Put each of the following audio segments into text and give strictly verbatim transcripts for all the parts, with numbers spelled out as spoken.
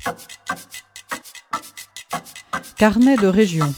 Carnet de région.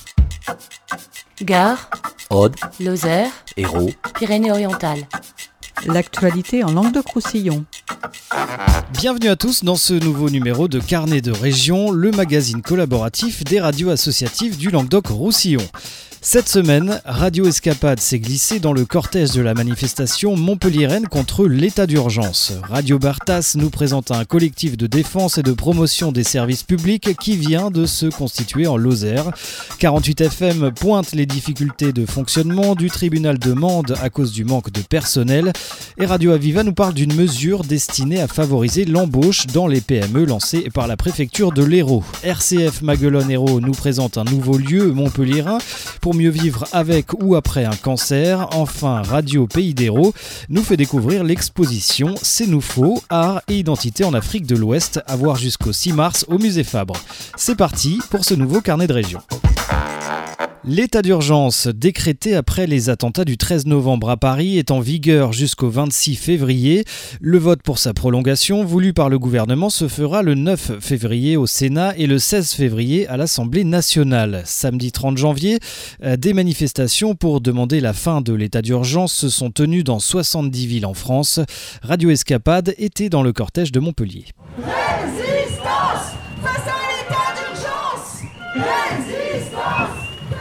Gard, Aude, Lozère, Hérault, Pyrénées-Orientales. L'actualité en Languedoc-Roussillon. Bienvenue à tous dans ce nouveau numéro de Carnet de région, le magazine collaboratif des radios associatives du Languedoc-Roussillon. Cette semaine, Radio Escapade s'est glissée dans le cortège de la manifestation montpelliéraine contre l'état d'urgence. Radio Bartas nous présente un collectif de défense et de promotion des services publics qui vient de se constituer en Lozère. quarante-huit F M pointe les difficultés de fonctionnement du tribunal de Mende à cause du manque de personnel. Et Radio Aviva nous parle d'une mesure destinée à favoriser l'embauche dans les P M E lancée par la préfecture de l'Hérault. R C F Maguelone-Hérault nous présente un nouveau lieu montpelliérain pour mieux vivre avec ou après un cancer. Enfin, Radio Pays d'Hérault nous fait découvrir l'exposition C'est nous faux, art et identité en Afrique de l'Ouest, à voir jusqu'au six mars au musée Fabre. C'est parti pour ce nouveau carnet de région. L'état d'urgence décrété après les attentats du treize novembre à Paris est en vigueur jusqu'au vingt-six février. Le vote pour sa prolongation voulu par le gouvernement se fera le neuf février au Sénat et le seize février à l'Assemblée nationale. Samedi trente janvier, des manifestations pour demander la fin de l'état d'urgence se sont tenues dans soixante-dix villes en France. Radio Escapade était dans le cortège de Montpellier. Résistance face à l'état d'urgence. Résistance.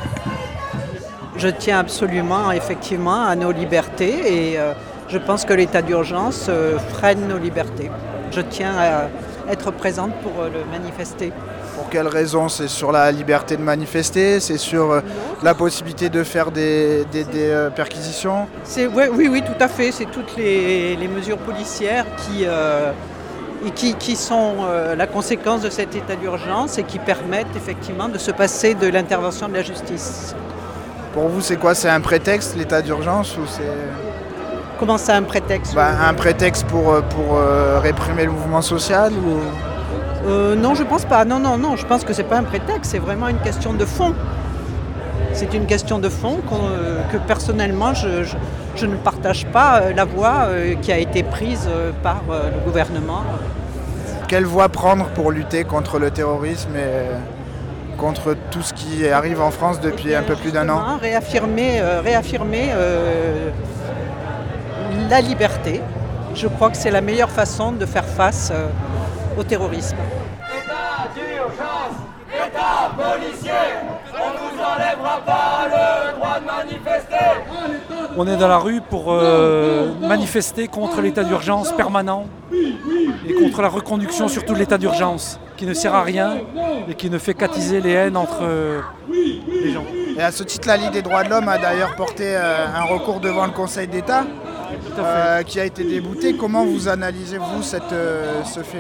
Je tiens absolument, effectivement, à nos libertés et euh, je pense que l'état d'urgence euh, freine nos libertés. Je tiens à être présente pour euh, le manifester. Pour quelles raisons ? C'est sur la liberté de manifester ? C'est sur euh, la possibilité de faire des, des, des euh, perquisitions ? C'est, ouais, oui, oui, tout à fait. C'est toutes les, les mesures policières qui, euh, et qui, qui sont euh, la conséquence de cet état d'urgence et qui permettent effectivement de se passer de l'intervention de la justice. Pour vous, c'est quoi ? C'est un prétexte, l'état d'urgence, ou c'est... Comment ça, un prétexte ? Bah, un prétexte pour, pour euh, réprimer le mouvement social ou... euh, Non, je pense pas. Non, non, non. Je pense que c'est pas un prétexte. C'est vraiment une question de fond. C'est une question de fond euh, que personnellement, je, je, je ne partage pas euh, la voie euh, qui a été prise euh, par euh, le gouvernement. Quelle voie prendre pour lutter contre le terrorisme et... contre tout ce qui arrive en France depuis un peu plus d'un an. Réaffirmer, euh, réaffirmer euh, la liberté. Je crois que c'est la meilleure façon de faire face euh, au terrorisme. État d'urgence, État policier, on ne vous enlèvera pas le droit de manifester. On est dans la rue pour euh, manifester contre l'état d'urgence permanent et contre la reconduction surtout de l'état d'urgence qui ne sert à rien et qui ne fait qu'attiser les haines entre euh, les gens. Et à ce titre, la Ligue des droits de l'homme a d'ailleurs porté euh, un recours devant le Conseil d'État euh, qui a été débouté. Comment vous analysez-vous cette, euh, ce fait-là ?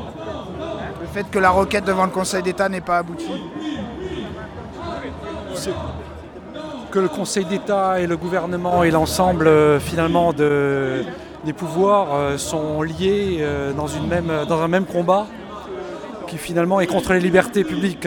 Le fait que la requête devant le Conseil d'État n'ait pas abouti ? C'est que le Conseil d'État et le gouvernement et l'ensemble euh, finalement de, des pouvoirs euh, sont liés euh, dans, une même, dans un même combat qui finalement est contre les libertés publiques.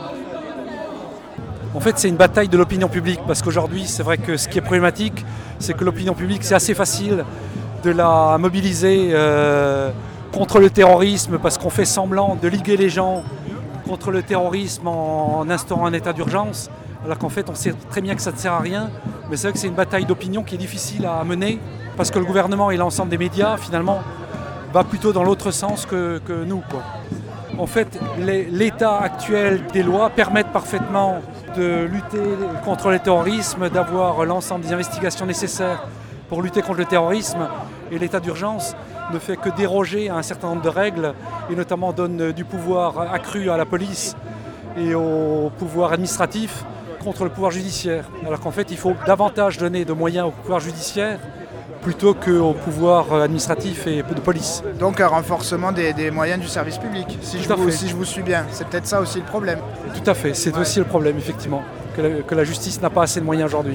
En fait, c'est une bataille de l'opinion publique parce qu'aujourd'hui, c'est vrai que ce qui est problématique, c'est que l'opinion publique, c'est assez facile de la mobiliser euh, contre le terrorisme parce qu'on fait semblant de liguer les gens contre le terrorisme en, en instaurant un état d'urgence, alors qu'en fait, on sait très bien que ça ne sert à rien. Mais c'est vrai que c'est une bataille d'opinion qui est difficile à mener parce que le gouvernement et l'ensemble des médias, finalement, va plutôt dans l'autre sens que, que nous, quoi. En fait, les, l'état actuel des lois permettent parfaitement de lutter contre le terrorisme, d'avoir l'ensemble des investigations nécessaires pour lutter contre le terrorisme. Et l'état d'urgence ne fait que déroger à un certain nombre de règles et notamment donne du pouvoir accru à la police et au pouvoir administratif contre le pouvoir judiciaire. Alors qu'en fait, il faut davantage donner de moyens au pouvoir judiciaire plutôt qu'au pouvoir administratif et de police. Donc un renforcement des, des moyens du service public, si je, vous, si je vous suis bien. C'est peut-être ça aussi le problème. Tout à fait, c'est ouais. aussi le problème, effectivement, que la, que la justice n'a pas assez de moyens aujourd'hui.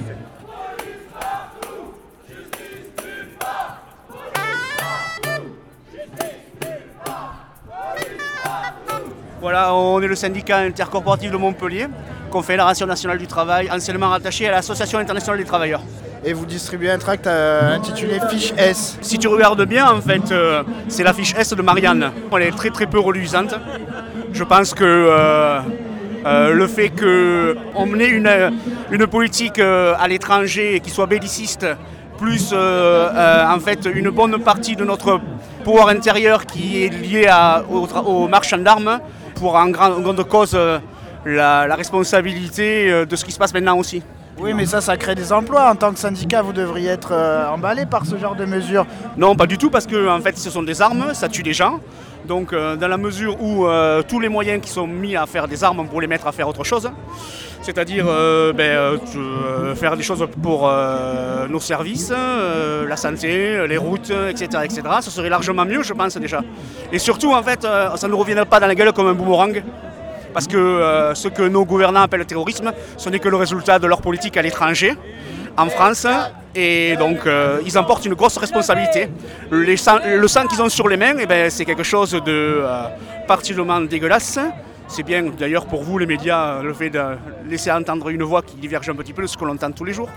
Voilà, on est le syndicat intercorporatif de Montpellier, Confédération nationale du travail, anciennement rattaché à l'Association internationale des travailleurs. et vous distribuez un tract euh, intitulé Fiche S. Si tu regardes bien, en fait, euh, c'est la fiche S de Marianne. Elle est très très peu reluisante. Je pense que euh, euh, le fait qu'on ait une, une politique euh, à l'étranger qui soit belliciste, plus euh, euh, en fait une bonne partie de notre pouvoir intérieur qui est lié à, aux, aux marchands d'armes, pour en grande, en grande cause euh, la, la responsabilité euh, de ce qui se passe maintenant aussi. Oui, mais ça, ça crée des emplois. En tant que syndicat, vous devriez être euh, emballé par ce genre de mesures. Non, pas du tout, parce que en fait, ce sont des armes, ça tue des gens. Donc, euh, dans la mesure où euh, tous les moyens qui sont mis à faire des armes, on pourrait les mettre à faire autre chose. C'est-à-dire euh, ben, euh, faire des choses pour euh, nos services, euh, la santé, les routes, et cetera, et cetera. Ce serait largement mieux, je pense, déjà. Et surtout, en fait, euh, ça ne reviendrait pas dans la gueule comme un boomerang. Parce que euh, ce que nos gouvernants appellent le terrorisme, ce n'est que le résultat de leur politique à l'étranger, en France, et donc euh, ils en portent une grosse responsabilité. Les sang, le sang qu'ils ont sur les mains, eh ben, c'est quelque chose de euh, particulièrement dégueulasse. C'est bien d'ailleurs pour vous les médias le fait de laisser entendre une voix qui diverge un petit peu de ce que l'on entend tous les jours.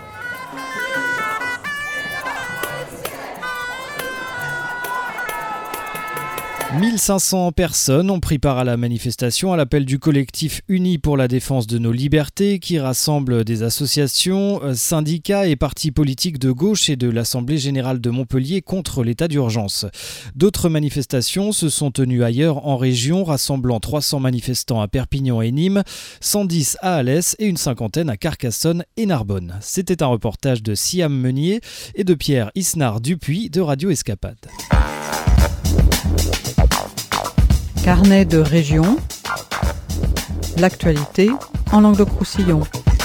mille cinq cents personnes ont pris part à la manifestation à l'appel du collectif Unis pour la défense de nos libertés qui rassemble des associations, syndicats et partis politiques de gauche et de l'Assemblée générale de Montpellier contre l'état d'urgence. D'autres manifestations se sont tenues ailleurs en région, rassemblant trois cents manifestants à Perpignan et Nîmes, cent dix à Alès et une cinquantaine à Carcassonne et Narbonne. C'était un reportage de Siam Meunier et de Pierre Isnard-Dupuis de Radio Escapade. Carnet de région, l'actualité en Languedoc-Roussillon.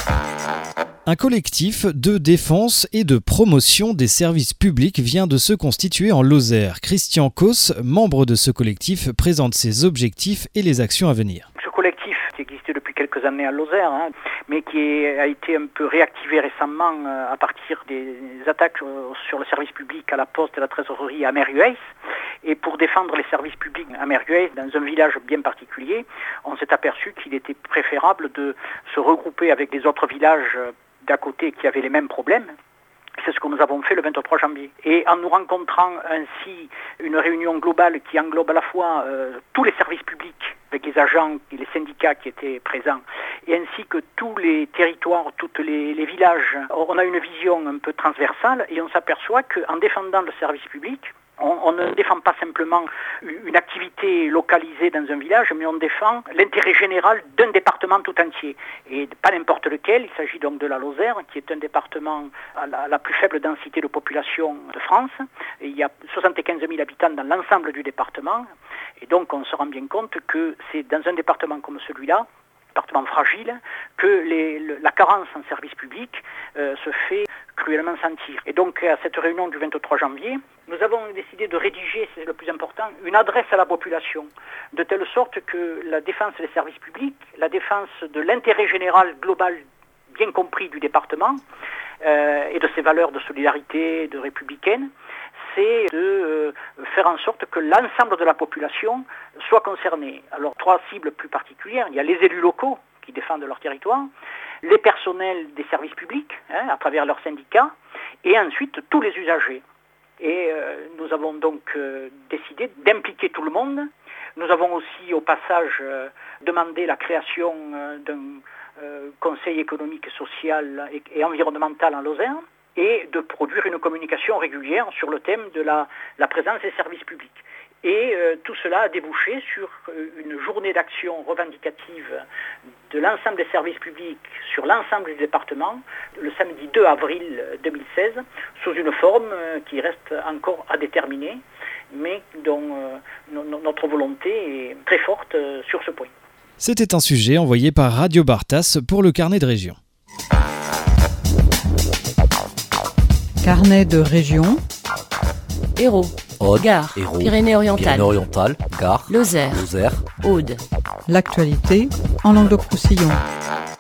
Un collectif de défense et de promotion des services publics vient de se constituer en Lozère. Christian Cos, membre de ce collectif, présente ses objectifs et les actions à venir. Ce collectif qui existait depuis quelques années à Lozère, hein, mais qui a été un peu réactivé récemment euh, à partir des attaques euh, sur le service public à la poste et à la trésorerie à Merguez. Et pour défendre les services publics à Merguez, dans un village bien particulier, on s'est aperçu qu'il était préférable de se regrouper avec les autres villages d'à côté qui avaient les mêmes problèmes. C'est ce que nous avons fait le vingt-trois janvier. Et en nous rencontrant ainsi une réunion globale qui englobe à la fois euh, tous les services publics, avec les agents et les syndicats qui étaient présents, et ainsi que tous les territoires, tous les, les villages, on a une vision un peu transversale et on s'aperçoit qu'en défendant le service public, On, on ne défend pas simplement une activité localisée dans un village, mais on défend l'intérêt général d'un département tout entier. Et pas n'importe lequel, il s'agit donc de la Lozère, qui est un département à la, à la plus faible densité de population de France. Et il y a soixante-quinze mille habitants dans l'ensemble du département. Et donc on se rend bien compte que c'est dans un département comme celui-là, département fragile, que les, le, la carence en service public euh, se fait cruellement sentir. Et donc à cette réunion du vingt-trois janvier, nous avons décidé de rédiger, c'est le plus important, une adresse à la population, de telle sorte que la défense des services publics, la défense de l'intérêt général global bien compris du département euh, et de ses valeurs de solidarité, de républicaine, c'est de euh, faire en sorte que l'ensemble de la population soit concernée. Alors trois cibles plus particulières, il y a les élus locaux qui défendent leur territoire, les personnels des services publics, hein, à travers leurs syndicats, et ensuite tous les usagers. Et euh, nous avons donc euh, décidé d'impliquer tout le monde. Nous avons aussi au passage euh, demandé la création euh, d'un euh, conseil économique, social et, et environnemental en Lozère, et de produire une communication régulière sur le thème de la, la présence des services publics. Et euh, tout cela a débouché sur euh, une journée d'action revendicative de l'ensemble des services publics sur l'ensemble du département, le samedi deux avril deux mille seize, sous une forme euh, qui reste encore à déterminer, mais dont euh, no- notre volonté est très forte euh, sur ce point. C'était un sujet envoyé par Radio Bartas pour le Carnet de région. Carnet de région, Hérault, Aude, Gard, Hérault, Pyrénées-Orientales, Pyrénées-Orientales, Gard, Lozère, Lozère, Aude. l'actualité en Languedoc-Roussillon.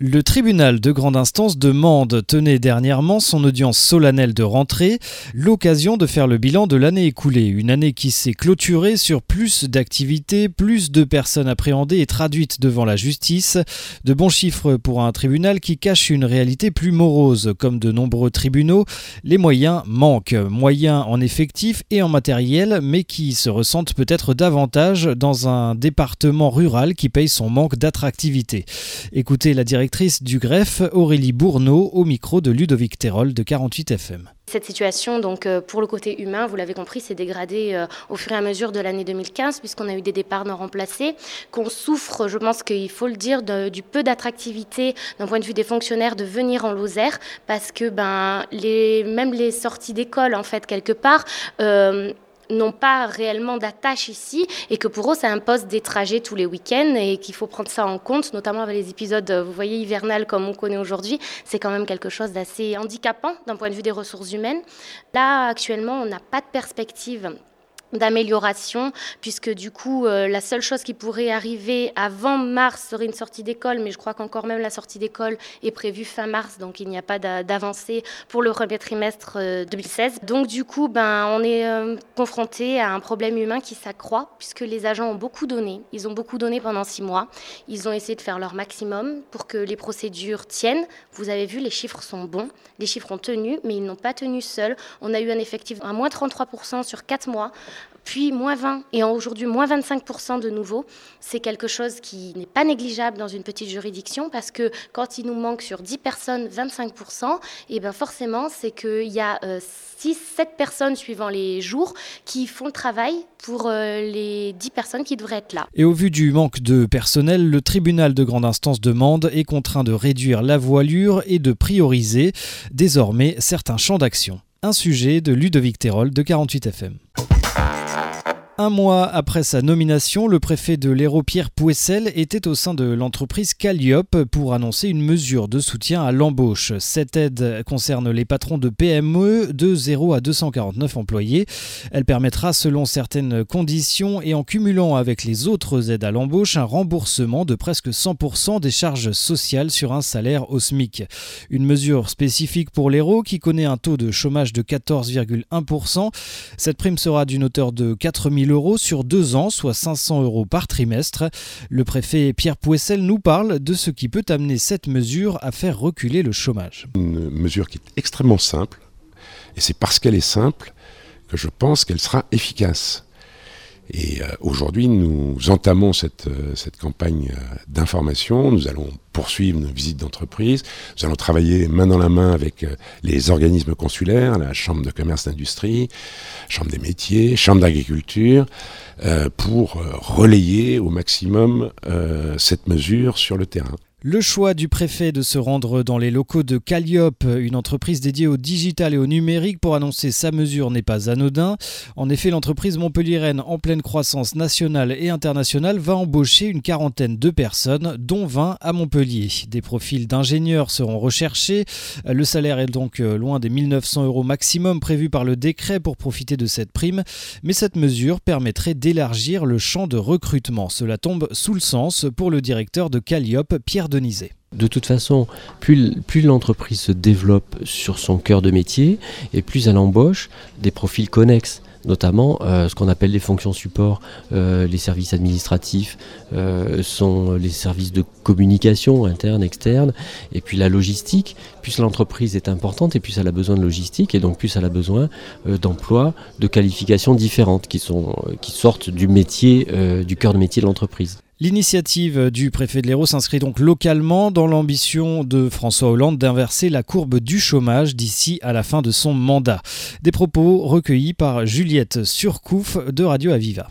Le tribunal de grande instance de Mende tenait dernièrement son audience solennelle de rentrée, l'occasion de faire le bilan de l'année écoulée. Une année qui s'est clôturée sur plus d'activités, plus de personnes appréhendées et traduites devant la justice. De bons chiffres pour un tribunal qui cache une réalité plus morose. Comme de nombreux tribunaux, les moyens manquent. Moyens en effectifs et en matériel, mais qui se ressentent peut-être davantage dans un département rural qui paye son manque d'attractivité. Écoutez la directrice du greffe, Aurélie Bourneau, au micro de Ludovic Terol de quarante-huit F M. Cette situation, donc, pour le côté humain, vous l'avez compris, s'est dégradée euh, au fur et à mesure de l'année deux mille quinze, puisqu'on a eu des départs non remplacés, qu'on souffre, je pense qu'il faut le dire, de, du peu d'attractivité d'un point de vue des fonctionnaires de venir en Lozère, parce que ben, les, même les sorties d'école, en fait, quelque part, euh, n'ont pas réellement d'attache ici et que pour eux ça impose des trajets tous les week-ends et qu'il faut prendre ça en compte, notamment avec les épisodes, vous voyez, hivernales comme on connaît aujourd'hui. C'est quand même quelque chose d'assez handicapant d'un point de vue des ressources humaines. Là, actuellement, on n'a pas de perspective d'amélioration, puisque du coup, euh, la seule chose qui pourrait arriver avant mars serait une sortie d'école, mais je crois qu'encore même la sortie d'école est prévue fin mars, donc il n'y a pas d'avancée pour le premier trimestre euh, deux mille seize. Donc du coup, ben, on est euh, confronté à un problème humain qui s'accroît, puisque les agents ont beaucoup donné. Ils ont beaucoup donné pendant six mois. Ils ont essayé de faire leur maximum pour que les procédures tiennent. Vous avez vu, les chiffres sont bons. Les chiffres ont tenu, mais ils n'ont pas tenu seuls. On a eu un effectif à moins trente-trois pour cent sur quatre mois. Puis moins vingt et aujourd'hui moins vingt-cinq pour cent de nouveau. C'est quelque chose qui n'est pas négligeable dans une petite juridiction parce que quand il nous manque sur dix personnes vingt-cinq pour cent, et ben forcément c'est qu'il y a euh, six sept personnes suivant les jours qui font le travail pour euh, les dix personnes qui devraient être là. Et au vu du manque de personnel, le tribunal de grande instance de Mende est contraint de réduire la voilure et de prioriser désormais certains champs d'action. Un sujet de Ludovic Terol de quarante-huit F M. Un mois après sa nomination, le préfet de l'Hérault, Pierre Pouessel, était au sein de l'entreprise Calliope pour annoncer une mesure de soutien à l'embauche. Cette aide concerne les patrons de P M E de zéro à deux cent quarante-neuf employés. Elle permettra, selon certaines conditions et en cumulant avec les autres aides à l'embauche, un remboursement de presque cent pour cent des charges sociales sur un salaire au SMIC. Une mesure spécifique pour l'Hérault qui connaît un taux de chômage de quatorze virgule un pour cent. Cette prime sera d'une hauteur de quatre mille euros sur deux ans, soit cinq cents euros par trimestre. Le préfet Pierre Pouessel nous parle de ce qui peut amener cette mesure à faire reculer le chômage. Une mesure qui est extrêmement simple, et c'est parce qu'elle est simple que je pense qu'elle sera efficace. Et euh, aujourd'hui, nous entamons cette, euh, cette campagne euh, d'information. Nous allons poursuivre nos visites d'entreprise. Nous allons travailler main dans la main avec euh, les organismes consulaires, la Chambre de commerce d'industrie, Chambre des métiers, Chambre d'agriculture, euh, pour euh, relayer au maximum euh, cette mesure sur le terrain. Le choix du préfet de se rendre dans les locaux de Calliope, une entreprise dédiée au digital et au numérique, pour annoncer sa mesure n'est pas anodin. En effet, l'entreprise montpelliéraine, en pleine croissance nationale et internationale, va embaucher une quarantaine de personnes, dont vingt à Montpellier. Des profils d'ingénieurs seront recherchés. Le salaire est donc loin des mille neuf cents euros maximum prévus par le décret pour profiter de cette prime. Mais cette mesure permettrait d'élargir le champ de recrutement. Cela tombe sous le sens pour le directeur de Calliope, Pierre Denizet. De toute façon, plus, plus l'entreprise se développe sur son cœur de métier et plus elle embauche des profils connexes, notamment euh, ce qu'on appelle les fonctions support, euh, les services administratifs, euh, sont les services de communication interne, externe, et puis la logistique. Plus l'entreprise est importante et plus elle a besoin de logistique, et donc plus elle a besoin euh, d'emplois, de qualifications différentes qui, sont, qui sortent du métier, euh, du cœur de métier de l'entreprise. L'initiative du préfet de l'Hérault s'inscrit donc localement dans l'ambition de François Hollande d'inverser la courbe du chômage d'ici à la fin de son mandat. Des propos recueillis par Juliette Surcouf de Radio Aviva.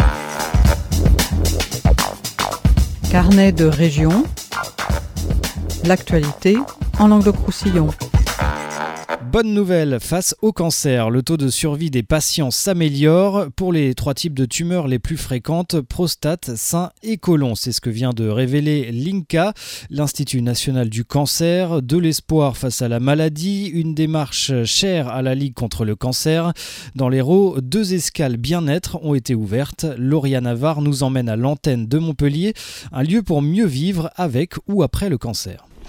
Carnet de région, l'actualité en Languedoc-Roussillon. Bonne nouvelle, face au cancer, le taux de survie des patients s'améliore pour les trois types de tumeurs les plus fréquentes, prostate, sein et côlon. C'est ce que vient de révéler l'I N C A, l'Institut national du cancer. De l'espoir face à la maladie, une démarche chère à la Ligue contre le cancer. Dans l'Hérault, deux escales bien-être ont été ouvertes. Lauria Navarre nous emmène à l'antenne de Montpellier, un lieu pour mieux vivre avec ou après le cancer.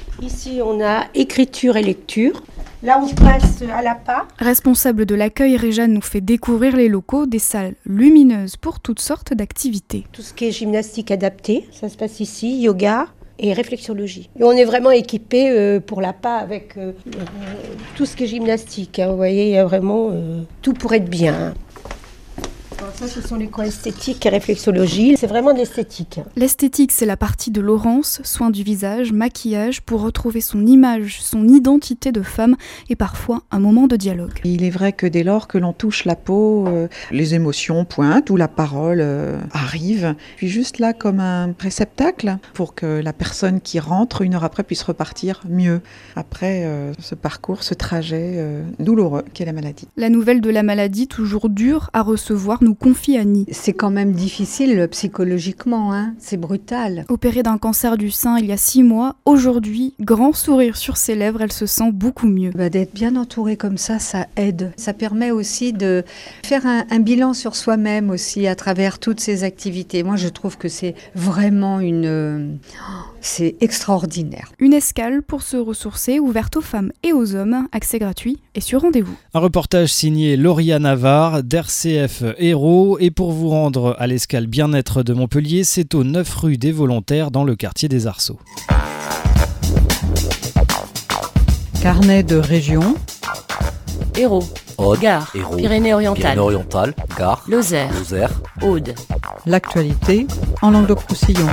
Ici, on a écriture et lecture. Là, on passe à l'A P A. Responsable de l'accueil, Réjeanne nous fait découvrir les locaux, des salles lumineuses pour toutes sortes d'activités. Tout ce qui est gymnastique adaptée, ça se passe ici, yoga et réflexologie. Et on est vraiment équipé euh, pour l'A P A avec euh, euh, tout ce qui est gymnastique. Hein. Vous voyez, il y a vraiment euh, tout pour être bien. Alors ça, ce sont les coins esthétiques et réflexologie. C'est vraiment de l'esthétique. L'esthétique, c'est la partie de Laurence, soins du visage, maquillage, pour retrouver son image, son identité de femme et parfois un moment de dialogue. Il est vrai que dès lors que l'on touche la peau, euh, les émotions pointent ou la parole euh, arrive. Puis juste là comme un réceptacle pour que la personne qui rentre une heure après puisse repartir mieux. Après euh, ce parcours, ce trajet euh, douloureux qu'est la maladie. La nouvelle de la maladie, toujours dure à recevoir, nous confie Annie. C'est quand même difficile psychologiquement, hein. C'est brutal. Opérée d'un cancer du sein il y a six mois, aujourd'hui, grand sourire sur ses lèvres, elle se sent beaucoup mieux. Bah, d'être bien entourée comme ça, ça aide. Ça permet aussi de faire un, un bilan sur soi-même aussi à travers toutes ces activités. Moi, je trouve que c'est vraiment une... Euh, c'est extraordinaire. Une escale pour se ressourcer, ouverte aux femmes et aux hommes, accès gratuit et sur rendez-vous. Un reportage signé Lauria Navarre d'R C F Héros, et pour vous rendre à l'escale bien-être de Montpellier, c'est au neuf rue des Volontaires dans le quartier des Arceaux. Carnet de région. Hérault, Aude, Gard, Hérault, Pyrénées-Orientales, Pyrénées-Orientales, Gard, Lozère, Lozère, Aude. L'actualité en Languedoc-Roussillon.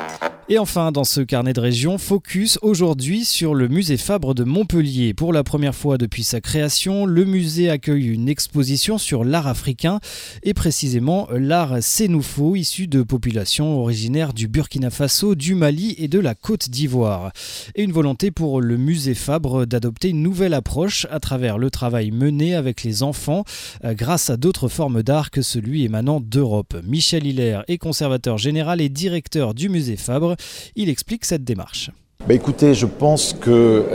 Et enfin, dans ce carnet de région, focus aujourd'hui sur le musée Fabre de Montpellier. Pour la première fois depuis sa création, le musée accueille une exposition sur l'art africain et précisément l'art sénoufo, issu de populations originaires du Burkina Faso, du Mali et de la Côte d'Ivoire. Et une volonté pour le musée Fabre d'adopter une nouvelle approche à travers le travail mené avec les enfants grâce à d'autres formes d'art que celui émanant d'Europe. Michel Hilaire est conservateur général et directeur du musée Fabre. Il explique cette démarche. Bah écoutez, je pense que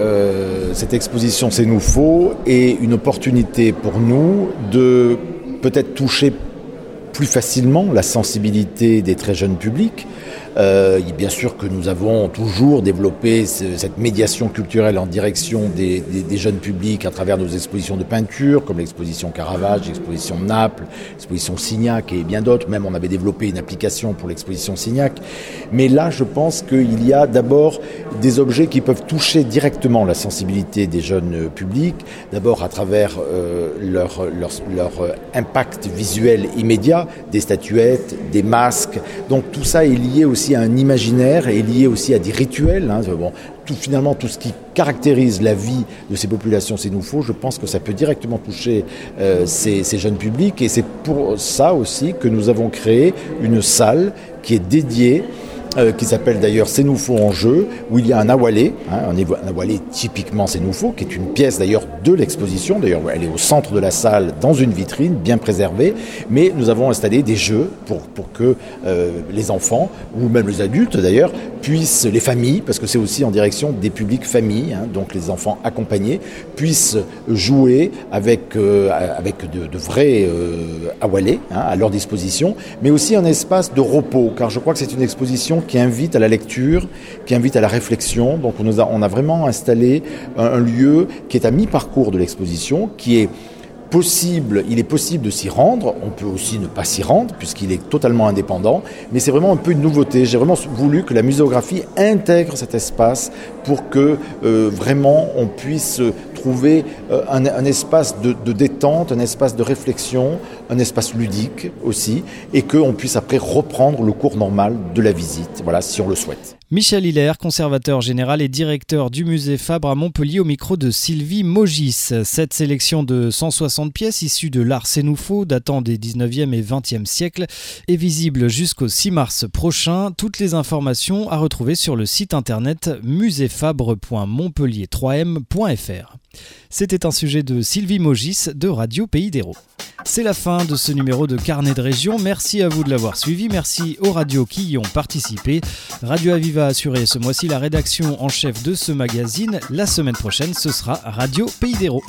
euh, cette exposition Sénoufo est une opportunité pour nous de peut-être toucher plus facilement la sensibilité des très jeunes publics. Euh, bien sûr que nous avons toujours développé ce, cette médiation culturelle en direction des, des, des jeunes publics à travers nos expositions de peinture, comme l'exposition Caravage, l'exposition Naples, l'exposition Signac et bien d'autres. Même on avait développé une application pour l'exposition Signac. Mais là, je pense qu'il y a d'abord des objets qui peuvent toucher directement la sensibilité des jeunes publics, d'abord à travers euh, leur, leur, leur impact visuel immédiat, des statuettes, des masques. Donc tout ça est lié aussi à un imaginaire, est lié aussi à des rituels. Hein. Bon, tout, finalement, tout ce qui caractérise la vie de ces populations sénoufo, je pense que ça peut directement toucher euh, ces, ces jeunes publics. Et c'est pour ça aussi que nous avons créé une salle qui est dédiée, Euh, qui s'appelle d'ailleurs Sénoufo en jeu, où il y a un awalé, hein, un, un awalé typiquement sénoufo, qui est une pièce d'ailleurs de l'exposition, d'ailleurs elle est au centre de la salle, dans une vitrine, bien préservée, mais nous avons installé des jeux pour, pour que euh, les enfants, ou même les adultes d'ailleurs, puissent, les familles, parce que c'est aussi en direction des publics familles, hein, donc les enfants accompagnés, puissent jouer avec, euh, avec de, de vrais euh, awalés hein, à leur disposition, mais aussi un espace de repos, car je crois que c'est une exposition qui invite à la lecture, qui invite à la réflexion. Donc on, nous a, on a vraiment installé un, un lieu qui est à mi-parcours de l'exposition, qui est possible, il est possible de s'y rendre, on peut aussi ne pas s'y rendre puisqu'il est totalement indépendant, mais c'est vraiment un peu une nouveauté. J'ai vraiment voulu que la muséographie intègre cet espace pour que euh, vraiment on puisse trouver euh, un, un espace de, de détente, un espace de réflexion, un espace ludique aussi, et qu'on puisse après reprendre le cours normal de la visite, voilà, si on le souhaite. Michel Hilaire, conservateur général et directeur du musée Fabre à Montpellier, au micro de Sylvie Mogis. Cette sélection de cent soixante pièces issues de l'art sénoufo datant des dix-neuvième et vingtième siècles est visible jusqu'au six mars prochain. Toutes les informations à retrouver sur le site internet musée fabre point montpellier trois m point f r. C'était un sujet de Sylvie Mogis de Radio Pays d'Hérault. C'est la fin de ce numéro de Carnet de Région. Merci à vous de l'avoir suivi. Merci aux radios qui y ont participé. Radio Aviva a assuré ce mois-ci la rédaction en chef de ce magazine. La semaine prochaine, ce sera Radio Pays d'Hérault.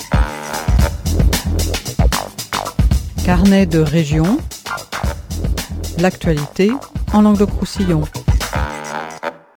Carnet de Région. L'actualité en Languedoc-Roussillon.